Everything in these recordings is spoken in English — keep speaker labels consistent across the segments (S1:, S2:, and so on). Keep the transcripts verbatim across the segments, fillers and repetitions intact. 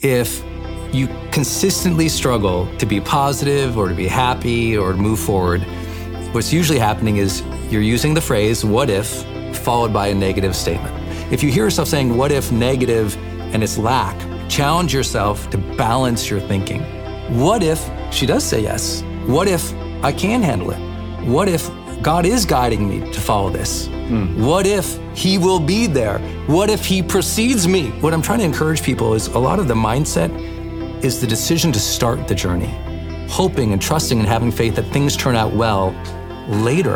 S1: if you consistently struggle to be positive or to be happy or to move forward, what's usually happening is you're using the phrase, what if, followed by a negative statement. If you hear yourself saying, what if negative, and it's lack, challenge yourself to balance your thinking. What if she does say yes? What if I can handle it? What if God is guiding me to follow this? Mm. What if he will be there? What if he precedes me? What I'm trying to encourage people is a lot of the mindset is the decision to start the journey, hoping and trusting and having faith that things turn out well later.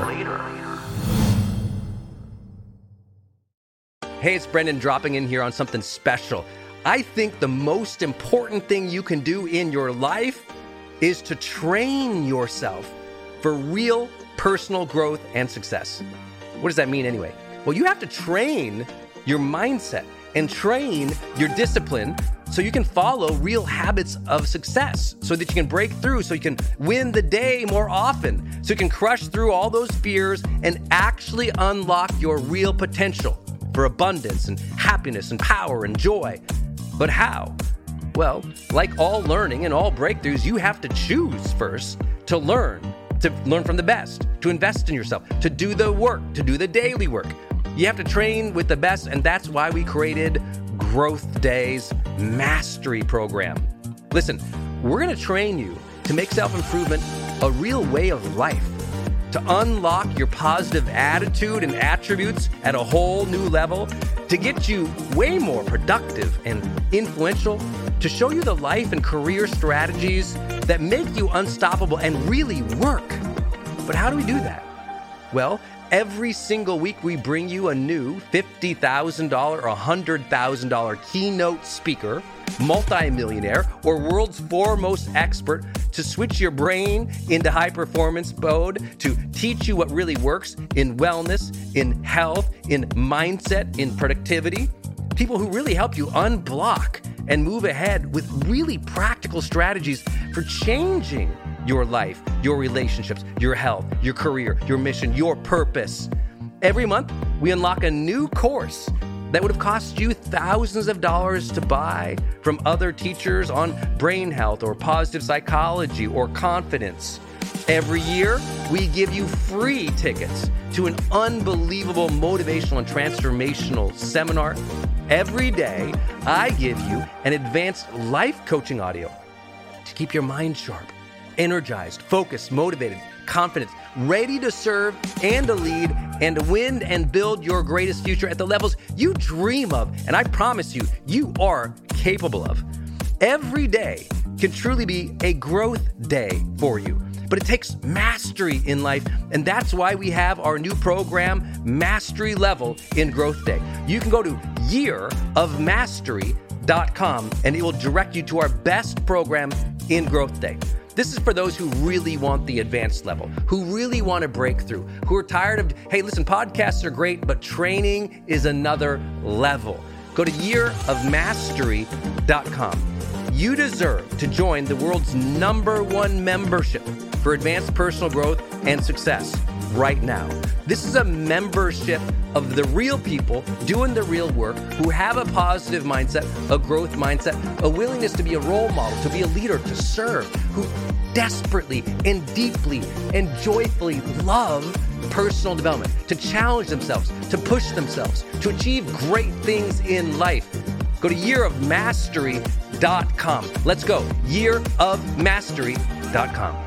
S2: Hey, it's Brendan dropping in here on something special. I think the most important thing you can do in your life is to train yourself for real personal growth and success. What does that mean anyway? Well, you have to train your mindset and train your discipline so you can follow real habits of success, so that you can break through, so you can win the day more often, so you can crush through all those fears and actually unlock your real potential for abundance and happiness and power and joy. But how? Well, like all learning and all breakthroughs, you have to choose first to learn, to learn from the best, to invest in yourself, to do the work, to do the daily work. You have to train with the best, and that's why we created Growth Day's Mastery Program. Listen, we're gonna train you to make self-improvement a real way of life, to unlock your positive attitude and attributes at a whole new level, to get you way more productive and influential, to show you the life and career strategies that make you unstoppable and really work. But how do we do that? Well, every single week we bring you a new fifty thousand dollars or one hundred thousand dollars keynote speaker, multimillionaire, or world's foremost expert to switch your brain into high performance mode, to teach you what really works in wellness, in health, in mindset, in productivity. People who really help you unblock and move ahead with really practical strategies for changing your life, your relationships, your health, your career, your mission, your purpose. Every month, we unlock a new course that would have cost you thousands of dollars to buy from other teachers on brain health or positive psychology or confidence. Every year, we give you free tickets to an unbelievable motivational and transformational seminar. Every day, I give you an advanced life coaching audio to keep your mind sharp, energized, focused, motivated, confident, ready to serve and to lead and to win and build your greatest future at the levels you dream of. And I promise you, you are capable of. Every day can truly be a growth day for you. But it takes mastery in life, and that's why we have our new program, Mastery Level in Growth Day. You can go to year of mastery dot com, and it will direct you to our best program in Growth Day. This is for those who really want the advanced level, who really want to break through, who are tired of, hey, listen, podcasts are great, but training is another level. Go to year of mastery dot com. You deserve to join the world's number one membership for advanced personal growth and success right now. This is a membership of the real people doing the real work, who have a positive mindset, a growth mindset, a willingness to be a role model, to be a leader, to serve, who desperately and deeply and joyfully love personal development, to challenge themselves, to push themselves, to achieve great things in life. Go to year of mastery dot com. Let's go. year of mastery dot com.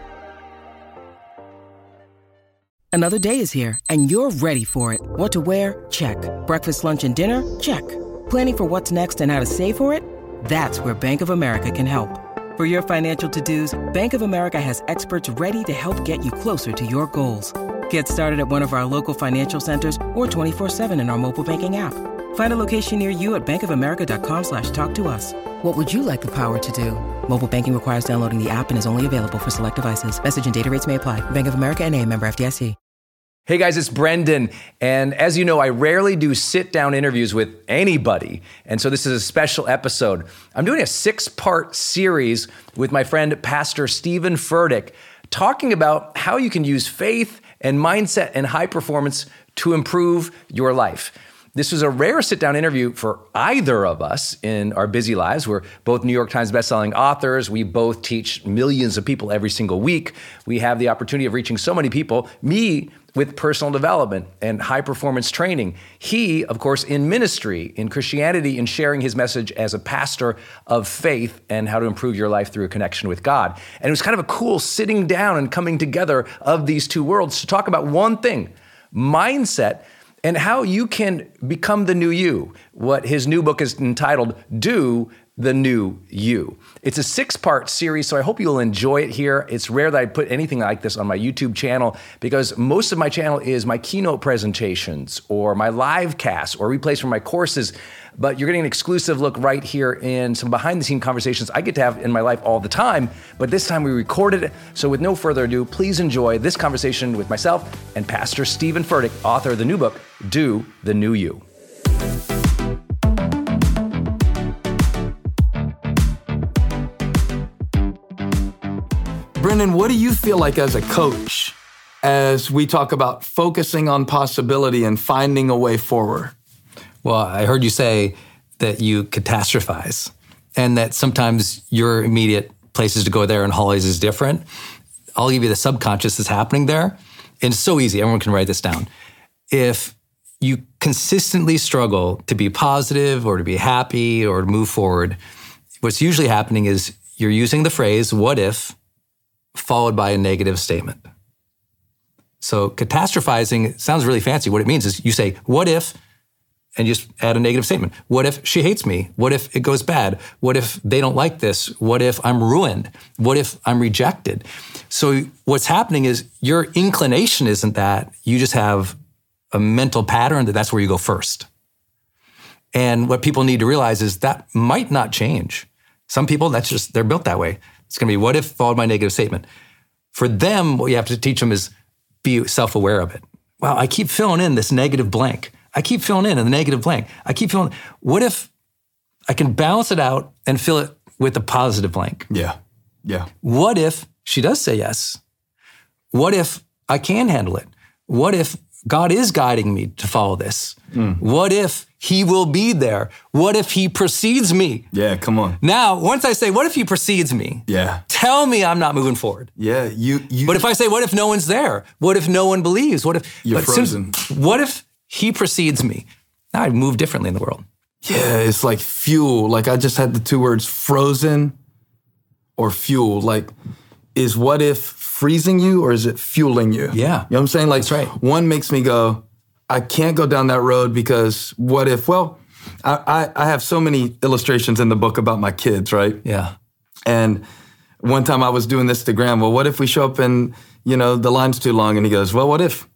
S3: Another day is here, and you're ready for it. What to wear? Check. Breakfast, lunch, and dinner? Check. Planning for what's next and how to save for it? That's where Bank of America can help. For your financial to-dos, Bank of America has experts ready to help get you closer to your goals. Get started at one of our local financial centers or twenty-four seven in our mobile banking app. Find a location near you at bankofamerica.com slash talk to us. What would you like the power to do? Mobile banking requires downloading the app and is only available for select devices. Message and data rates may apply. Bank of America N A, member F D I C.
S1: Hey guys, it's Brendan. And as you know, I rarely do sit-down interviews with anybody. And so this is a special episode. I'm doing a six-part series with my friend, Pastor Steven Furtick, talking about how you can use faith and mindset and high performance to improve your life. This was a rare sit-down interview for either of us in our busy lives. We're both New York Times bestselling authors. We both teach millions of people every single week. We have the opportunity of reaching so many people. Me with personal development and high-performance training. He, of course, in ministry, in Christianity, in sharing his message as a pastor of faith and how to improve your life through a connection with God. And it was kind of a cool sitting down and coming together of these two worlds to talk about one thing, mindset, and how you can become the new you. What his new book is entitled, Do the New You. It's a six-part series, so I hope you'll enjoy it here. It's rare that I put anything like this on my YouTube channel because most of my channel is my keynote presentations or my live casts or replays from my courses, but you're getting an exclusive look right here in some behind-the-scenes conversations I get to have in my life all the time, but this time we recorded it. So with no further ado, please enjoy this conversation with myself and Pastor Steven Furtick, author of the new book, Do the New You.
S4: Brendan, what do you feel like as a coach as we talk about focusing on possibility and finding a way forward?
S1: Well, I heard you say that you catastrophize and that sometimes your immediate places to go there and Holly's is different. I'll give you the subconscious that's happening there. And it's so easy. Everyone can write this down. If you consistently struggle to be positive or to be happy or to move forward, what's usually happening is you're using the phrase, what if, followed by a negative statement. So catastrophizing sounds really fancy. What it means is you say, what if, and just add a negative statement. What if she hates me? What if it goes bad? What if they don't like this? What if I'm ruined? What if I'm rejected? So what's happening is your inclination isn't that. You just have a mental pattern that that's where you go first. And what people need to realize is that might not change. Some people, that's just, they're built that way. It's going to be what if followed by a negative statement. For them, what you have to teach them is be self-aware of it. Wow, I keep filling in this negative blank. I keep filling in a negative blank. I keep filling, what if I can balance it out and fill it with a positive blank?
S4: Yeah, yeah.
S1: What if she does say yes? What if I can handle it? What if God is guiding me to follow this? Mm. What if he will be there? What if he precedes me?
S4: Yeah, come on.
S1: Now, once I say, what if he precedes me?
S4: Yeah.
S1: Tell me I'm not moving forward.
S4: Yeah, you... you
S1: but if I say, what if no one's there? What if no one believes? What if...
S4: You're frozen.
S1: Since, what if he precedes me? Now I move differently in the world.
S4: Yeah, it's like fuel. Like I just had the two words frozen or fuel. Like, is what if freezing you or is it fueling you?
S1: Yeah.
S4: You know what I'm saying? Like,
S1: that's right.
S4: One makes me go, I can't go down that road because what if, well, I, I, I have so many illustrations in the book about my kids, right?
S1: Yeah.
S4: And one time I was doing this to Graham, well, what if we show up and, you know, the line's too long? And he goes, well, what if?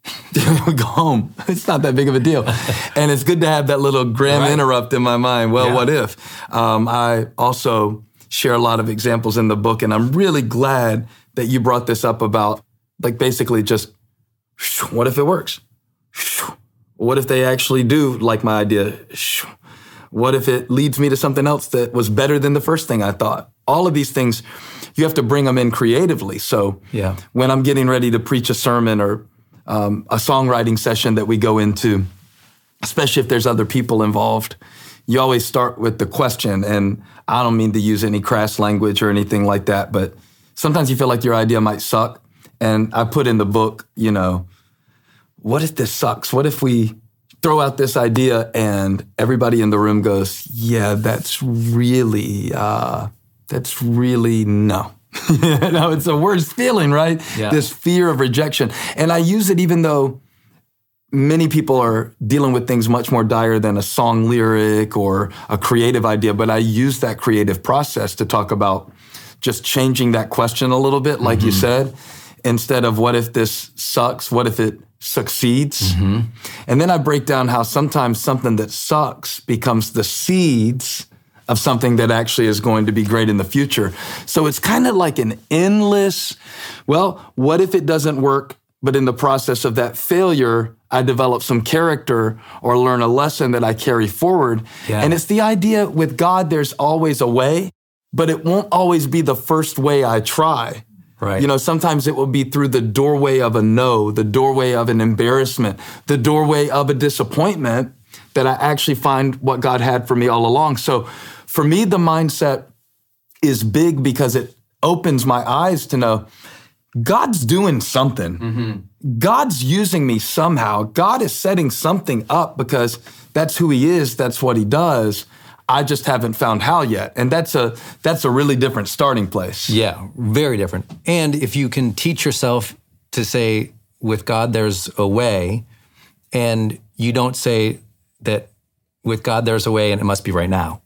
S4: we go home. It's not that big of a deal. And it's good to have that little Graham right. interrupt in my mind. Well, yeah. What if? Um, I also share a lot of examples in the book, and I'm really glad that you brought this up about, like, basically just, what if it works? What if they actually do like my idea? What if it leads me to something else that was better than the first thing I thought? All of these things, you have to bring them in creatively. So
S1: yeah.
S4: when I'm getting ready to preach a sermon or um, a songwriting session that we go into, especially if there's other people involved, you always start with the question. And I don't mean to use any crass language or anything like that, but sometimes you feel like your idea might suck. And I put in the book, you know, what if this sucks? What if we throw out this idea and everybody in the room goes, yeah, that's really, uh, that's really no. You know, it's the worst feeling, right?
S1: Yeah.
S4: This fear of rejection. And I use it even though many people are dealing with things much more dire than a song lyric or a creative idea, but I use that creative process to talk about just changing that question a little bit, like mm-hmm. you said, instead of what if this sucks, what if it succeeds?
S1: Mm-hmm.
S4: And then I break down how sometimes something that sucks becomes the seeds of something that actually is going to be great in the future. So it's kind of like an endless, well, what if it doesn't work, but in the process of that failure, I develop some character or learn a lesson that I carry forward.
S1: Yeah.
S4: And it's the idea with God, there's always a way, but it won't always be the first way I try.
S1: Right.
S4: You know, sometimes it will be through the doorway of a no, the doorway of an embarrassment, the doorway of a disappointment. that I actually find what God had for me all along. So for me, the mindset is big because it opens my eyes to know God's doing something. Mm-hmm. God's using me somehow. God is setting something up because that's who he is. That's what he does. I just haven't found how yet. And that's a that's a really different starting place.
S1: Yeah, very different. And if you can teach yourself to say, with God, there's a way, and you don't say that with God, there's a way and it must be right now.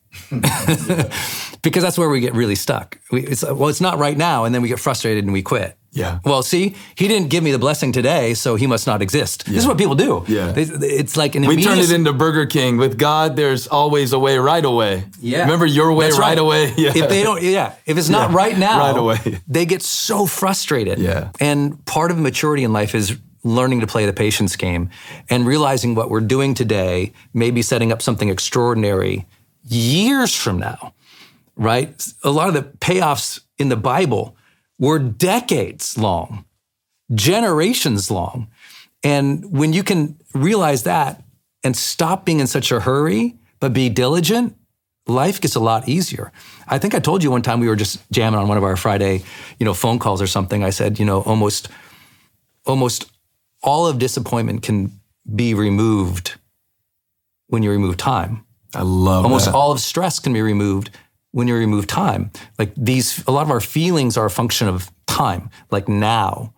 S1: Because that's where we get really stuck. We, it's, well, it's not right now, and then we get frustrated and we quit.
S4: Yeah.
S1: Well, see, he didn't give me the blessing today, so he must not exist. Yeah. This is what people do.
S4: Yeah.
S1: They, it's like an
S4: We
S1: immediate...
S4: turn it into Burger King. With God, there's always a way right away.
S1: Yeah.
S4: Remember your way
S1: That's
S4: right,
S1: right
S4: away? Yeah.
S1: If they don't, yeah. If it's not
S4: Yeah.
S1: right now,
S4: Right away.
S1: they get so frustrated.
S4: Yeah.
S1: And part of maturity in life is learning to play the patience game and realizing what we're doing today may be setting up something extraordinary years from now, right? A lot of the payoffs in the Bible were decades long, generations long. And when you can realize that and stop being in such a hurry, but be diligent, life gets a lot easier. I think I told you one time we were just jamming on one of our Friday, you know, phone calls or something. I said, you know, almost, almost all of disappointment can be removed when you remove time.
S4: I love
S1: Almost
S4: that.
S1: all of stress can be removed when you remove time. Like these, a lot of our feelings are a function of time, like now.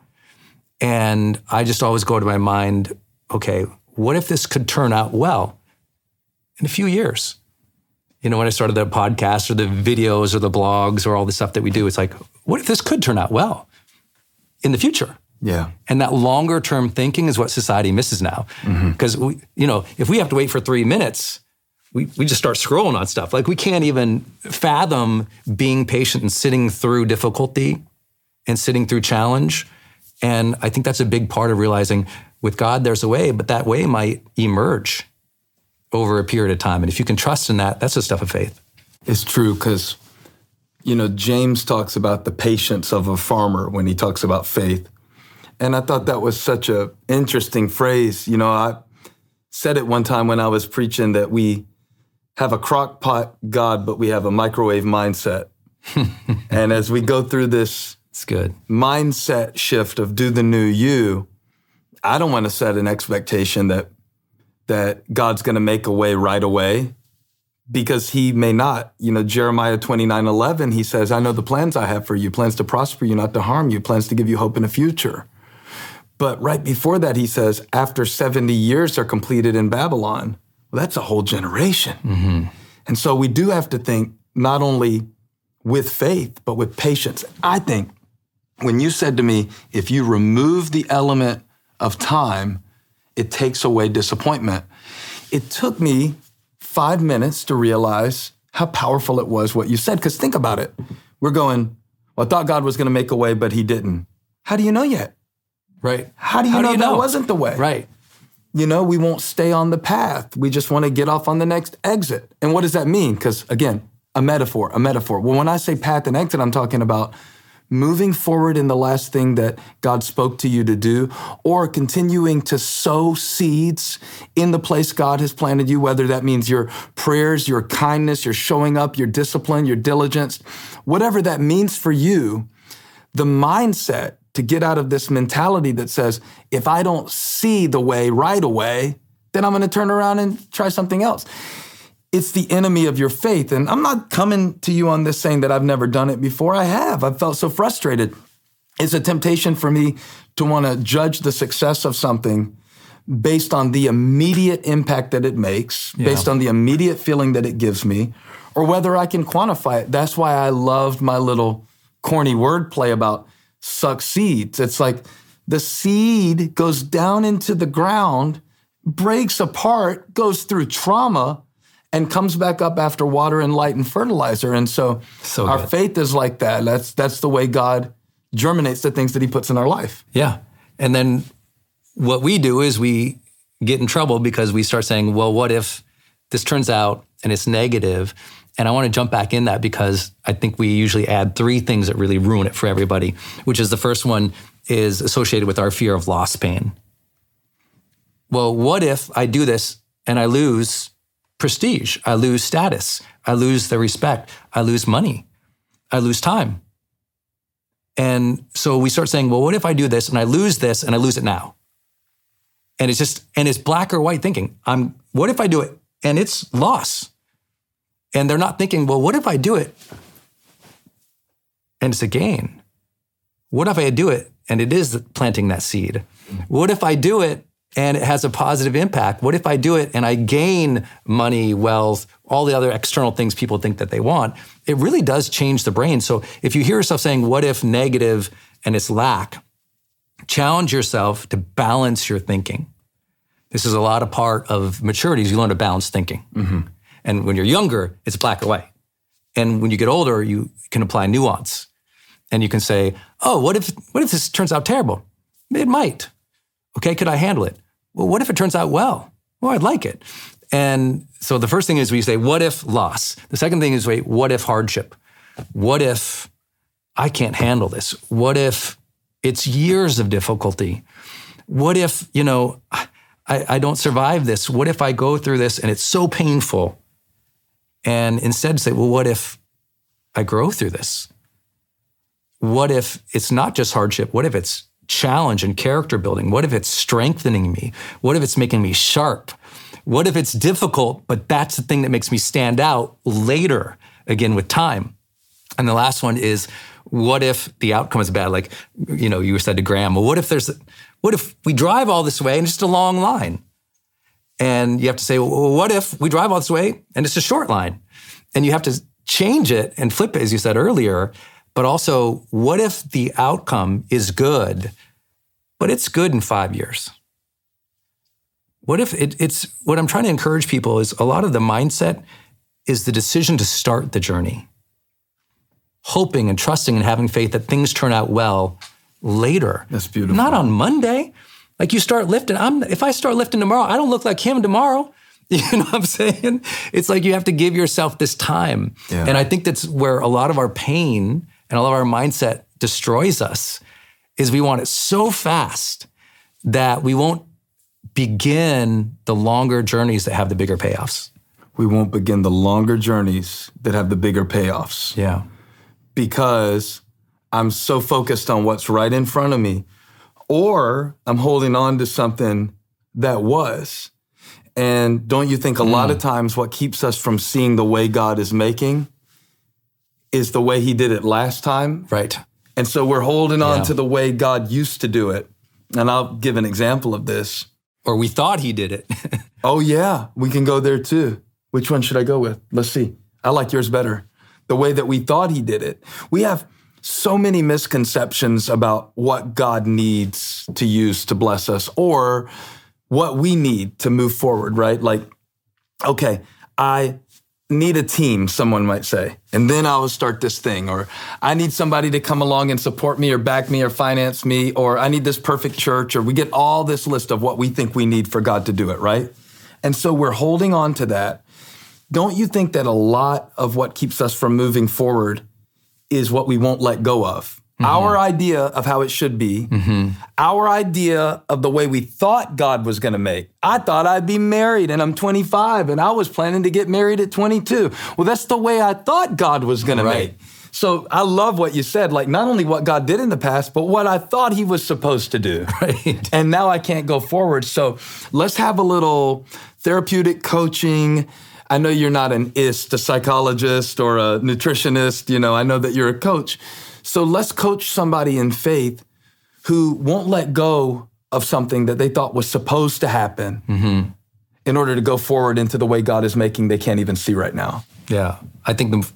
S1: And I just always go to my mind, okay, what if this could turn out well in a few years? You know, when I started the podcast or the videos or the blogs or all the stuff that we do, it's like, what if this could turn out well in the future?
S4: Yeah.
S1: And that longer term thinking is what society misses now. Because, mm-hmm. we, you know, if we have to wait for three minutes, we, we just start scrolling on stuff. Like we can't even fathom being patient and sitting through difficulty and sitting through challenge. And I think that's a big part of realizing with God, there's a way, but that way might emerge over a period of time. And if you can trust in that, that's the stuff of faith.
S4: It's true because, you know, James talks about the patience of a farmer when he talks about faith. And I thought that was such an interesting phrase. You know, I said it one time when I was preaching that we have a crock pot God, but we have a microwave mindset. And as we go through this
S1: It's good.
S4: mindset shift of do the new you, I don't want to set an expectation that that God's going to make a way right away, because he may not. You know, Jeremiah twenty-nine eleven, he says, I know the plans I have for you, plans to prosper you, not to harm you, plans to give you hope in the future. But right before that, he says, after seventy years are completed in Babylon, well, that's a whole generation. Mm-hmm. And so we do have to think not only with faith, but with patience. I think when you said to me, if you remove the element of time, it takes away disappointment. It took me five minutes to realize how powerful it was what you said. Because think about it. We're going, well, I thought God was going to make a way, but he didn't. How do you know yet?
S1: Right.
S4: How do you
S1: How
S4: know
S1: do you
S4: that
S1: know?
S4: wasn't the way?
S1: Right.
S4: You know, we won't stay on the path. We just want to get off on the next exit. And what does that mean? Because again, a metaphor, a metaphor. Well, when I say path and exit, I'm talking about moving forward in the last thing that God spoke to you to do, or continuing to sow seeds in the place God has planted you, whether that means your prayers, your kindness, your showing up, your discipline, your diligence, whatever that means for you, the mindset to get out of this mentality that says, if I don't see the way right away, then I'm going to turn around and try something else. It's the enemy of your faith. And I'm not coming to you on this saying that I've never done it before. I have. I've felt so frustrated. It's a temptation for me to want to judge the success of something based on the immediate impact that it makes, yeah. based on the immediate feeling that it gives me, or whether I can quantify it. That's why I loved my little corny wordplay about suck seeds. It's like the seed goes down into the ground, breaks apart, goes through trauma, and comes back up after water and light and fertilizer. And so,
S1: so
S4: our
S1: good.
S4: faith is like that. That's that's the way God germinates the things that he puts in our life.
S1: Yeah. And then what we do is we get in trouble because we start saying, well, what if this turns out and it's negative? And I want to jump back in that because I think we usually add three things that really ruin it for everybody, which is the first one is associated with our fear of loss pain. Well, what if I do this and I lose prestige. I lose status. I lose the respect. I lose money. I lose time. And so we start saying, well, what if I do this and I lose this and I lose it now? And it's just, and it's black or white thinking. I'm, what if I do it and it's loss? And they're not thinking, well, what if I do it and it's a gain? What if I do it and it is planting that seed? What if I do it and it has a positive impact? What if I do it and I gain money, wealth, all the other external things people think that they want? It really does change the brain. So if you hear yourself saying, what if negative and it's lack, challenge yourself to balance your thinking. This is a lot of part of maturity is you learn to balance thinking. Mm-hmm. And when you're younger, it's black or white. And when you get older, you can apply nuance. And you can say, oh, what if what if this turns out terrible? It might. Okay, could I handle it? Well, what if it turns out well? Well, I'd like it. And so the first thing is we say, what if loss? The second thing is, wait, what if hardship? What if I can't handle this? What if it's years of difficulty? What if, you know, I, I don't survive this? What if I go through this and it's so painful? And instead say, well, what if I grow through this? What if it's not just hardship? What if it's challenge and character building? What if it's strengthening me? What if it's making me sharp? What if it's difficult, but that's the thing that makes me stand out later, again, with time? And the last one is, what if the outcome is bad? Like, you know, you said to Graham, well, what if there's, what if we drive all this way and it's just a long line? And you have to say, well, what if we drive all this way and it's a short line? And you have to change it and flip it, as you said earlier. But also, what if the outcome is good, but it's good in five years? What if it, it's, what I'm trying to encourage people is a lot of the mindset is the decision to start the journey, hoping and trusting and having faith that things turn out well later.
S4: That's beautiful.
S1: Not on Monday. Like you start lifting, I'm, if I start lifting tomorrow, I don't look like him tomorrow. You know what I'm saying? It's like you have to give yourself this time. Yeah. And I think that's where a lot of our pain and a lot of our mindset destroys us, is we want it so fast that we won't begin the longer journeys that have the bigger payoffs.
S4: We won't begin the longer journeys that have the bigger payoffs.
S1: Yeah.
S4: Because I'm so focused on what's right in front of me, or I'm holding on to something that was. And don't you think a mm. lot of times what keeps us from seeing the way God is making is the way he did it last time?
S1: Right.
S4: And so we're holding on
S1: yeah.
S4: to the way God used to do it. And I'll give an example of this.
S1: Or we thought he did it.
S4: Oh, yeah. We can go there too. Which one should I go with? Let's see. I like yours better. The way that we thought he did it. We have so many misconceptions about what God needs to use to bless us, or what we need to move forward, right? Like, okay, I need a team, someone might say, and then I will start this thing. Or I need somebody to come along and support me or back me or finance me, or I need this perfect church, or we get all this list of what we think we need for God to do it, right? And so we're holding on to that. Don't you think that a lot of what keeps us from moving forward is what we won't let go of? Mm-hmm. Our idea of how it should be, mm-hmm. our idea of the way we thought God was going to make. I thought I'd be married and I'm twenty-five and I was planning to get married at twenty-two. Well, that's the way I thought God was going
S1: right.
S4: to make. So I love what you said, like not only what God did in the past, but what I thought he was supposed to do.
S1: Right.
S4: And now I can't go forward. So let's have a little therapeutic coaching. I know you're not an I S T, a psychologist or a nutritionist. You know, I know that you're a coach. So let's coach somebody in faith who won't let go of something that they thought was supposed to happen mm-hmm. in order to go forward into the way God is making they can't even see right now.
S1: Yeah. I think the,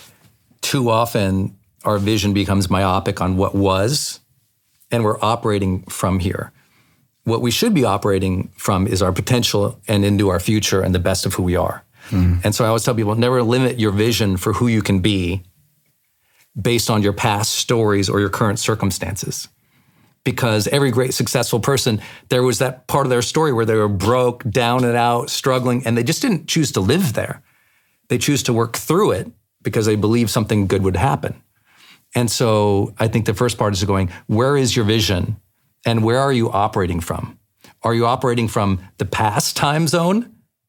S1: too often our vision becomes myopic on what was, and we're operating from here. What we should be operating from is our potential and into our future and the best of who we are. Mm-hmm. And so I always tell people, never limit your vision for who you can be based on your past stories or your current circumstances. Because every great successful person, there was that part of their story where they were broke, down and out, struggling, and they just didn't choose to live there. They choose to work through it because they believed something good would happen. And so I think the first part is going, where is your vision and where are you operating from? Are you operating from the past time zone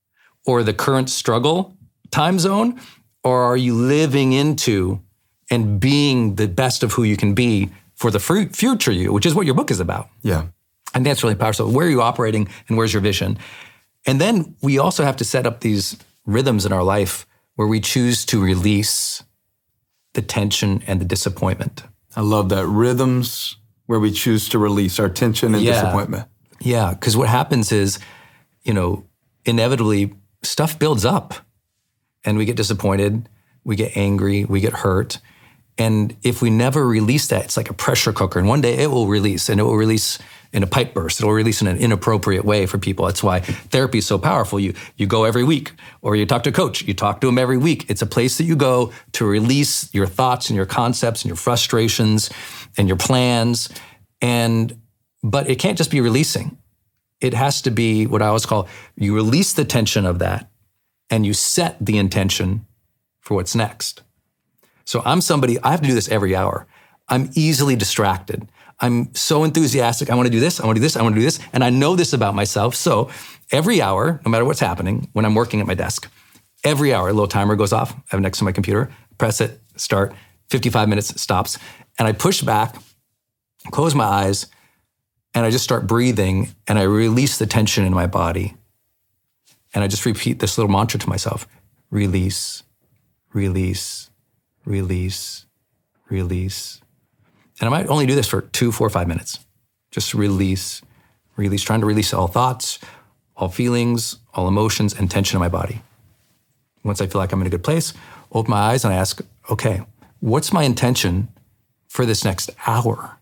S1: or the current struggle time zone? Or are you living into and being the best of who you can be for the f- future you, which is what your book is about?
S4: Yeah.
S1: And that's really powerful. So where are you operating and where's your vision? And then we also have to set up these rhythms in our life where we choose to release the tension and the disappointment.
S4: I love that. Rhythms where we choose to release our tension and
S1: yeah.
S4: disappointment.
S1: Yeah, because what happens is, you know, inevitably stuff builds up and we get disappointed, we get angry, we get hurt. And if we never release that, it's like a pressure cooker. And one day it will release, and it will release in a pipe burst. It will release in an inappropriate way for people. That's why therapy is so powerful. You you go every week, or you talk to a coach. You talk to them every week. It's a place that you go to release your thoughts and your concepts and your frustrations and your plans. And but it can't just be releasing. It has to be what I always call, you release the tension of that and you set the intention for what's next. So I'm somebody, I have to do this every hour. I'm easily distracted. I'm so enthusiastic. I want to do this, I want to do this, I want to do this. And I know this about myself. So every hour, no matter what's happening, when I'm working at my desk, every hour, a little timer goes off. I have it next to my computer, press it, start, fifty-five minutes, stops. And I push back, close my eyes, and I just start breathing, and I release the tension in my body. And I just repeat this little mantra to myself: release, release, release, release. And I might only do this for two, four, five minutes. Just release, release, trying to release all thoughts, all feelings, all emotions, and tension in my body. Once I feel like I'm in a good place, open my eyes and I ask, okay, what's my intention for this next hour?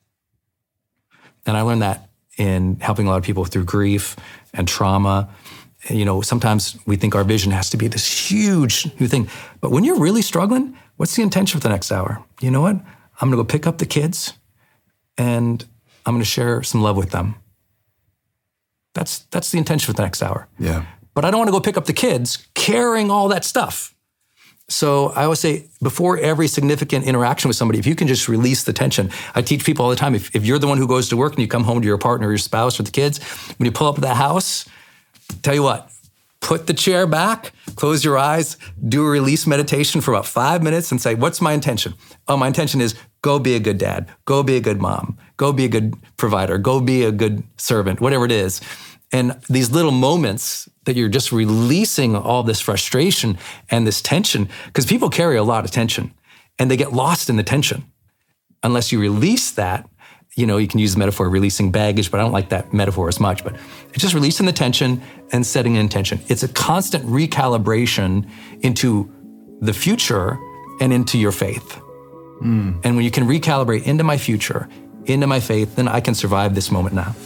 S1: And I learned that in helping a lot of people through grief and trauma. You know, sometimes we think our vision has to be this huge new thing. But when you're really struggling, what's the intention for the next hour? You know what? I'm gonna go pick up the kids and I'm gonna share some love with them. That's that's the intention for the next hour.
S4: Yeah.
S1: But I don't wanna go pick up the kids carrying all that stuff. So I always say, before every significant interaction with somebody, if you can just release the tension. I teach people all the time, if, if you're the one who goes to work and you come home to your partner or your spouse or the kids, when you pull up to the house, tell you what, put the chair back, close your eyes, do a release meditation for about five minutes and say, what's my intention? Oh, my intention is go be a good dad, go be a good mom, go be a good provider, go be a good servant, whatever it is. And these little moments that you're just releasing all this frustration and this tension, because people carry a lot of tension and they get lost in the tension. Unless you release that, you know, you can use the metaphor of releasing baggage, but I don't like that metaphor as much. But it's just releasing the tension and setting an intention. It's a constant recalibration into the future and into your faith. Mm. And when you can recalibrate into my future, into my faith, then I can survive this moment now.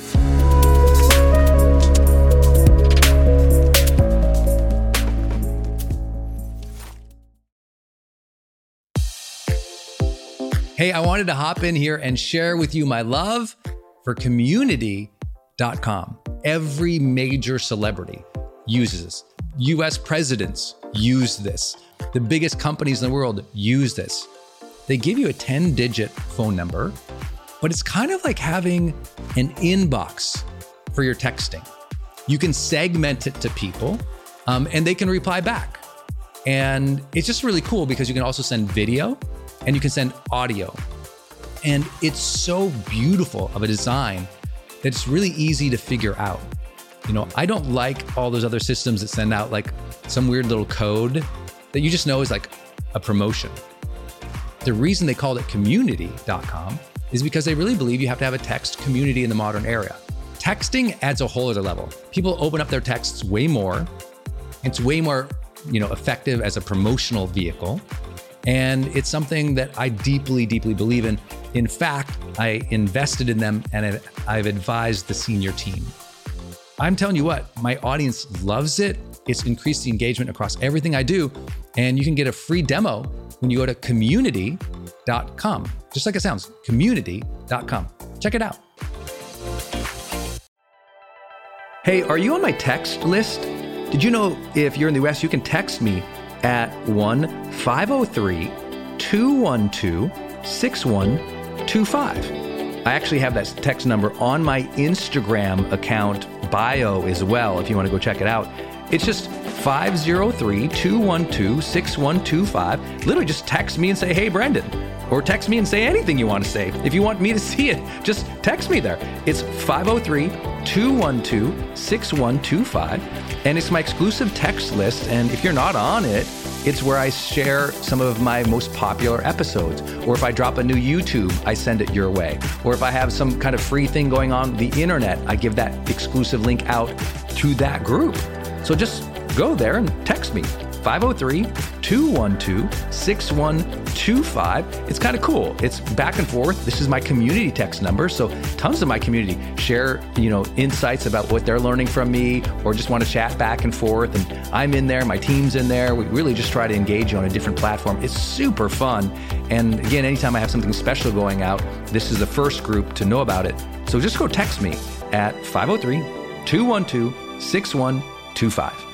S2: Hey, I wanted to hop in here and share with you my love for community dot com. Every major celebrity uses this. U S presidents use this. The biggest companies in the world use this. They give you a ten-digit phone number, but it's kind of like having an inbox for your texting. You can segment it to people, um, and they can reply back. And it's just really cool because you can also send video and you can send audio. And it's so beautiful of a design that it's really easy to figure out. You know, I don't like all those other systems that send out like some weird little code that you just know is like a promotion. The reason they called it community dot com is because they really believe you have to have a text community in the modern era. Texting adds a whole other level. People open up their texts way more. It's way more, you know, effective as a promotional vehicle. And it's something that I deeply, deeply believe in. In fact, I invested in them and I've advised the senior team. I'm telling you what, my audience loves it. It's increased the engagement across everything I do. And you can get a free demo when you go to community dot com. Just like it sounds, community dot com. Check it out. Hey, are you on my text list? Did you know if you're in the U S, you can text me at one five oh three, two one two, six one two five. I actually have that text number on my Instagram account bio as well, if you want to go check it out. It's just five oh three, two one two, six one two five. Literally just text me and say, hey, Brendan. Or text me and say anything you want to say. If you want me to see it, just text me there. It's five oh three, two one two, six one two five. And it's my exclusive text list. And if you're not on it, it's where I share some of my most popular episodes. Or if I drop a new YouTube, I send it your way. Or if I have some kind of free thing going on the internet, I give that exclusive link out to that group. So just go there and text me, five oh three, two one two, six one two five. It's kind of cool. It's back and forth. This is my community text number. So tons of my community share, you know, insights about what they're learning from me, or just want to chat back and forth. And I'm in there, my team's in there. We really just try to engage you on a different platform. It's super fun. And again, anytime I have something special going out, this is the first group to know about it. So just go text me at five oh three, two one two, six one two five.